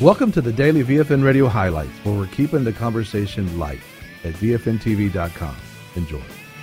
Welcome to the Daily VFN Radio Highlights, where we're keeping the conversation light at VFNTV.com. Enjoy.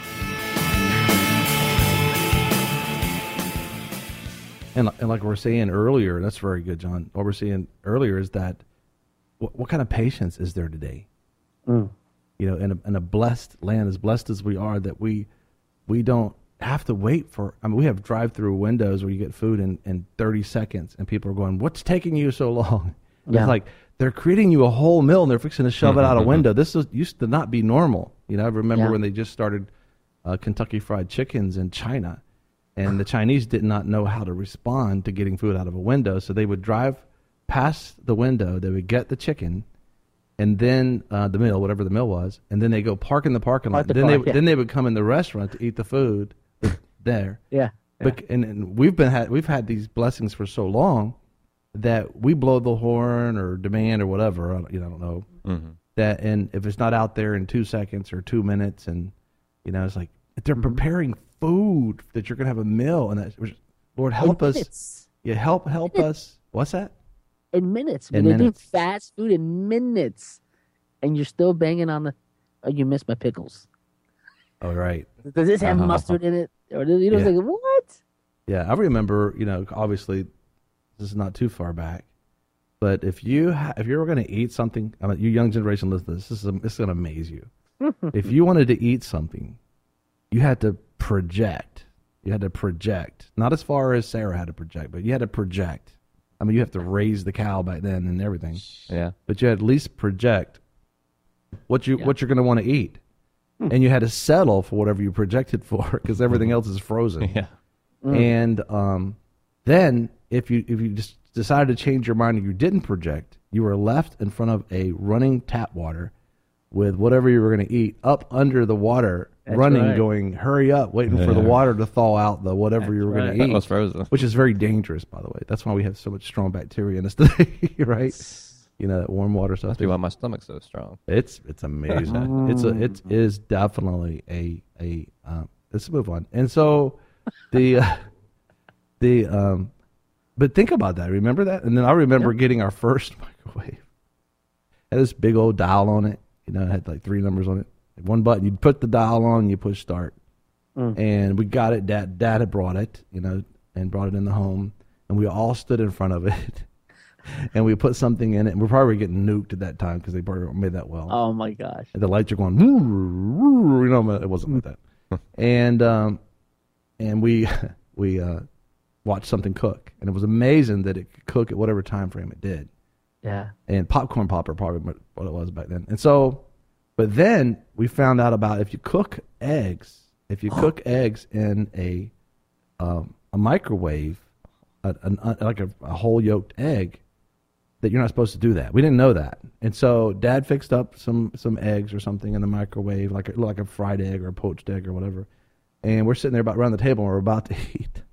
And like we were saying earlier, that's very good, John. What we're saying earlier is that what kind of patience is there today? You know, in a blessed land, as blessed as we are, that we don't have to wait for. I mean, we have drive-through windows where you get food in 30 seconds, and people are going, "What's taking you so long?" Yeah. It's like they're creating you a whole meal, and they're fixing to shove it out a window. This used to not be normal. You know, I remember when they just started Kentucky Fried Chickens in China. And the Chinese did not know how to respond to getting food out of a window, so they would drive past the window, they would get the chicken, and then the meal, whatever the meal was, and then they go park in the parking lot. Then they would come in the restaurant to eat the food there. Yeah. But, and we've had these blessings for so long that we blow the horn or demand or whatever. I don't know that, and if it's not out there in 2 seconds or 2 minutes, and it's like they're preparing food that you're going to have a meal, and that, Lord, help us. Minutes. Yeah, help us. What's that? In minutes. They do fast food in minutes, and you're still banging on the, oh, you missed my pickles. Oh, right. Does this have mustard in it? Or like, what? Yeah, I remember, obviously, this is not too far back, but if you were going to eat something, I mean, you young generation, listen to this. This is going to amaze you. If you wanted to eat something, you had to project. You had to project. Not as far as Sarah had to project, but you had to project. I mean, you have to raise the cow back then and everything. Yeah. But you had to at least project what you're going to want to eat. And you had to settle for whatever you projected for, because everything else is frozen. Yeah. And then if you just decided to change your mind and you didn't project, you were left in front of a running tap water with whatever you were going to eat up under the water. That's running, right. Going, hurry up, waiting for the water to thaw out the whatever you were going to eat. That was frozen. Which is very dangerous, by the way. That's why we have so much strong bacteria in us today, right? That warm water stuff. That's why my stomach's so strong. It's amazing. It is definitely a let's move on. And so but think about that. Remember that? And then I remember getting our first microwave. It had this big old dial on it. It had like 3 numbers on it. One button, you'd put the dial on, you push start. And we got it. Dad had brought it, and brought it in the home. And we all stood in front of it. And we put something in it. And we're probably getting nuked at that time because they probably made that well. Oh, my gosh. And the lights are going, it wasn't like that. And we watched something cook. And it was amazing that it could cook at whatever time frame it did. Yeah. And popcorn popper, probably what it was back then. And so... But then we found out about if you cook eggs in a microwave, like a whole yolked egg, that you're not supposed to do that. We didn't know that, and so Dad fixed up some eggs or something in the microwave, like a fried egg or a poached egg or whatever. And we're sitting there around the table, and we're about to eat.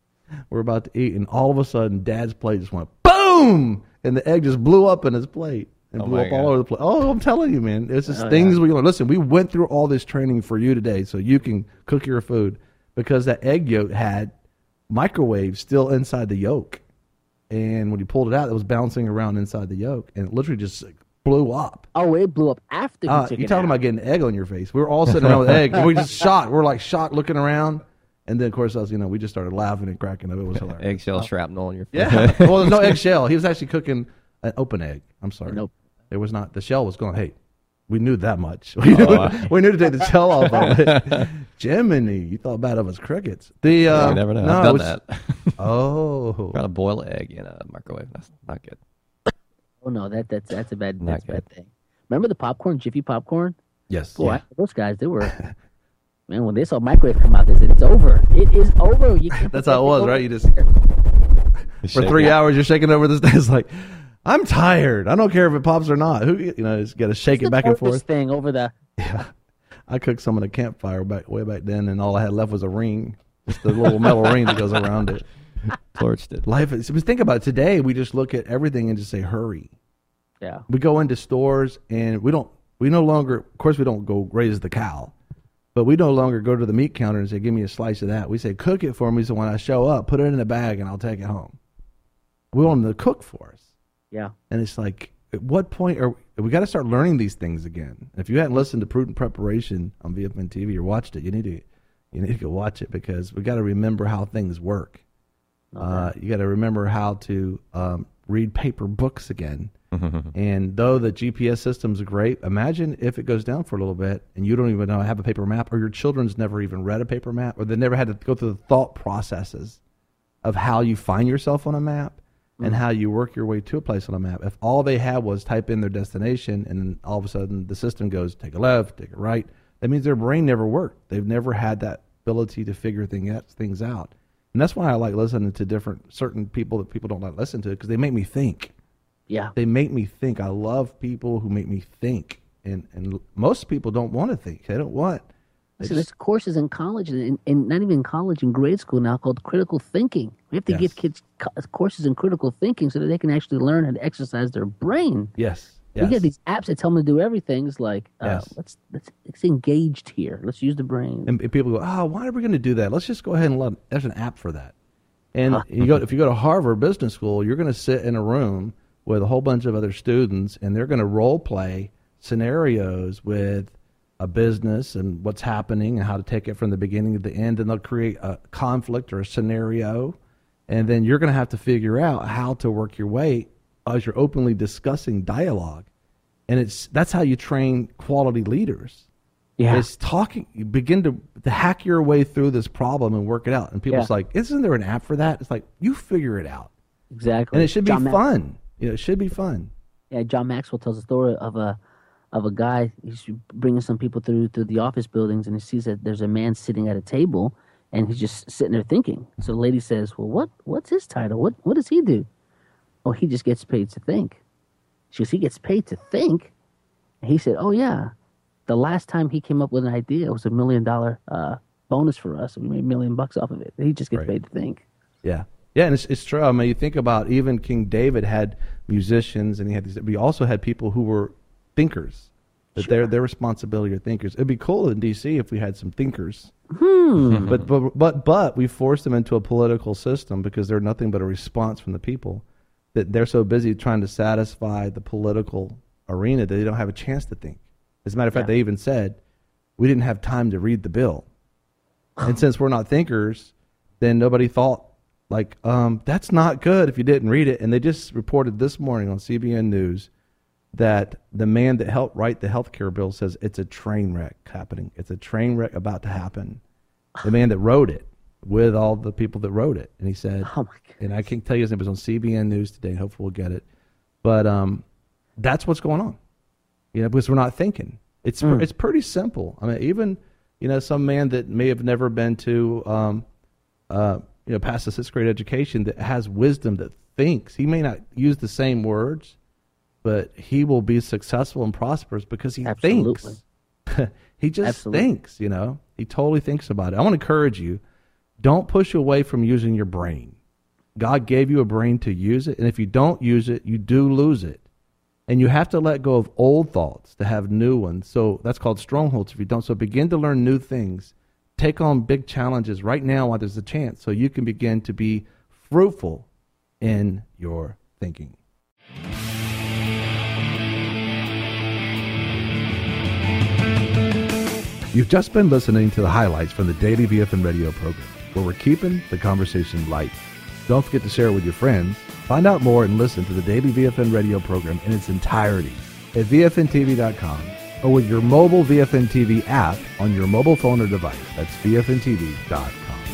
And all of a sudden, Dad's plate just went boom, and the egg just blew up in his plate. And blew up all over the place. Oh, I'm telling you, man. It's just things we learn. Listen, we went through all this training for you today so you can cook your food, because that egg yolk had microwave still inside the yolk. And when you pulled it out, it was bouncing around inside the yolk, and it literally just blew up. Oh, it blew up after you took it You're talking out. about getting egg on your face. We were all sitting around with egg, and we just shocked. We're like shocked looking around. And then, of course, we just started laughing and cracking up. It was hilarious. Eggshell shrapnel on your face. Yeah. Well, there's no eggshell. He was actually cooking an open egg. I'm sorry. Nope. It was not. The shell was going, hey, we knew that much. We knew to take the shell off of it. Jiminy, you thought bad of us crickets. You never know. I've done that. Oh. Trying to boil an egg in a microwave. That's not good. Oh, no, that's a bad Not good. thing. Remember the popcorn, Jiffy popcorn? Yes. Boy, those guys, they were... Man, when they saw microwave come out, they said, it's over. It is over. You can't That's how it was, right? You just... For 3 Shake it. hours, you're shaking over this thing. It's like... I'm tired. I don't care if it pops or not. Just got to shake it back and forth. Thing over the... Yeah. I cooked some on a campfire way back then, and all I had left was a ring. Just the little metal ring that goes around it. Torched it. Life is... Think about it. Today, we just look at everything and just say, hurry. Yeah. We go into stores, and we no longer... Of course, we don't go raise the cow. But we no longer go to the meat counter and say, give me a slice of that. We say, cook it for me, so when I show up, put it in a bag, and I'll take it home. We want them to cook for us. Yeah. And it's like, at what point we got to start learning these things again? And if you hadn't listened to Prudent Preparation on VFN TV or watched it, you need to go watch it, because we got to remember how things work. Okay. You got to remember how to read paper books again. And though the GPS system's great, imagine if it goes down for a little bit and you don't even know I have a paper map, or your children's never even read a paper map, or they never had to go through the thought processes of how you find yourself on a map and how you work your way to a place on a map. If all they had was type in their destination and then all of a sudden the system goes, take a left, take a right, that means their brain never worked. They've never had that ability to figure things out. And that's why I like listening to certain people that people don't like to listen to, because they make me think. Yeah. They make me think. I love people who make me think. And most people don't want to think. They don't want. There's courses in college, and not even in college, in grade school now, called critical thinking. We have to give kids courses in critical thinking so that they can actually learn how to exercise their brain. Yes. We get these apps that tell them to do everything. It's like, let's engaged here. Let's use the brain. And people go, why are we going to do that? Let's just go ahead and there's an app for that. And if you go to Harvard Business School, you're going to sit in a room with a whole bunch of other students, and they're going to role play scenarios with a business and what's happening and how to take it from the beginning to the end, and they'll create a conflict or a scenario, and then you're going to have to figure out how to work your way as you're openly discussing dialogue. And that's how you train quality leaders. Yeah. It's talking. You begin to hack your way through this problem and work it out. And people's like, isn't there an app for that? It's like, you figure it out. Exactly. And it should be fun. It should be fun. Yeah, John Maxwell tells a story of a guy. He's bringing some people through the office buildings, and he sees that there's a man sitting at a table, and he's just sitting there thinking. So the lady says, well, what's his title? What does he do? Oh, he just gets paid to think. She goes, he gets paid to think? And he said, oh, yeah. The last time he came up with an idea, it was $1 million bonus for us. We made $1 million off of it. He just gets paid to think. Yeah. Yeah, and it's true. I mean, you think about even King David had musicians, and he had these. We also had people who were thinkers. That their responsibility are thinkers. It'd be cool in D.C. if we had some thinkers. But we forced them into a political system because they're nothing but a response from the people. That they're so busy trying to satisfy the political arena that they don't have a chance to think. As a matter of fact, they even said we didn't have time to read the bill, and since we're not thinkers, then nobody thought. Like, that's not good if you didn't read it. And they just reported this morning on CBN News that the man that helped write the health care bill says it's a train wreck happening. It's a train wreck about to happen. The man that wrote it with all the people that wrote it. And he said, oh my goodness. And I can't tell you his name, it was on CBN News today. Hopefully we'll get it. But that's what's going on. Because we're not thinking. It's pretty simple. I mean, even, some man that may have never been to past a 6th grade education, that has wisdom, that thinks. He may not use the same words, but he will be successful and prosperous because he thinks. He just thinks, He totally thinks about it. I want to encourage you, don't push away from using your brain. God gave you a brain to use it, and if you don't use it, you do lose it. And you have to let go of old thoughts to have new ones. So that's called strongholds if you don't. So begin to learn new things. Take on big challenges right now while there's a chance so you can begin to be fruitful in your thinking. You've just been listening to the highlights from the Daily VFN Radio program, where we're keeping the conversation light. Don't forget to share it with your friends. Find out more and listen to the Daily VFN Radio program in its entirety at VFNTV.com. or with your mobile VFN TV app on your mobile phone or device. That's VFNTV.com.